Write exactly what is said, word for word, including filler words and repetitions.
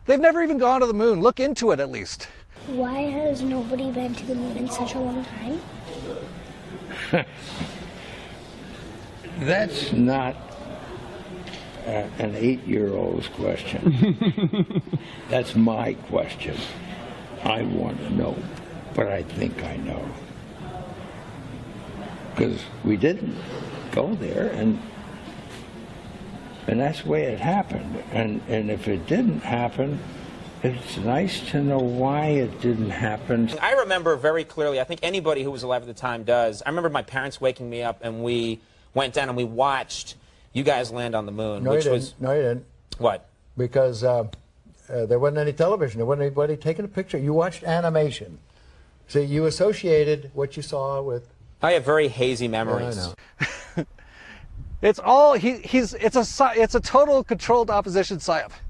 They've never even gone to the moon. Look into it at least. Why has nobody been to the moon in such a long time? That's not uh, an eight-year-old's question. That's my question. I want to know, but I think I know. Because we didn't go there, and and that's the way it happened. And, and if it didn't happen, it's nice to know why it didn't happen. I remember very clearly, I think anybody who was alive at the time does, I remember my parents waking me up and we went down and we watched you guys land on the moon. No, which you didn't. was No, you didn't. What? Because uh, uh, there wasn't any television. There wasn't anybody taking a picture. You watched animation. See, you associated what you saw with... I have very hazy memories. Yeah, I know. It's all he, he's. It's a. It's a total controlled opposition psyop.